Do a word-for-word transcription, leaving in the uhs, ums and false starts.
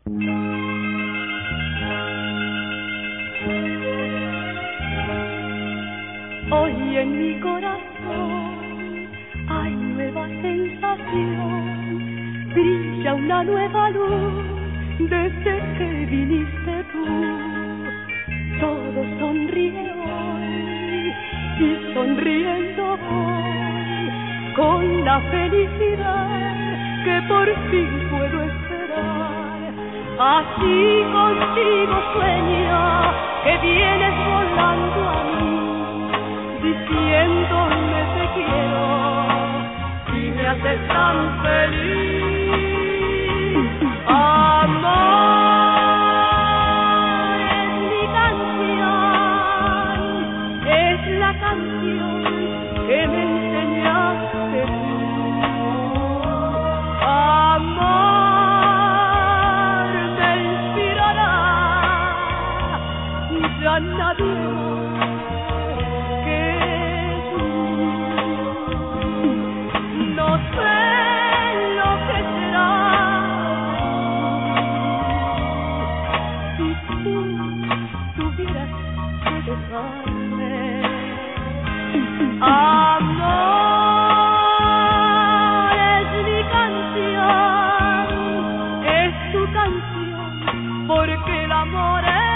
Hoy en mi corazón hay nueva sensación, brilla una nueva luz desde que viniste tú. Todo sonríe hoy y sonriendo voy con la felicidad que por fin puedo esperar. Así contigo sueño que vienes volando a mí, diciéndome te quiero y me haces tan feliz. Amor es mi canción, es la canción que me enseñaste tú. Amor me inspirará, ya nadie Amor es mi canción, es tu canción, porque el amor es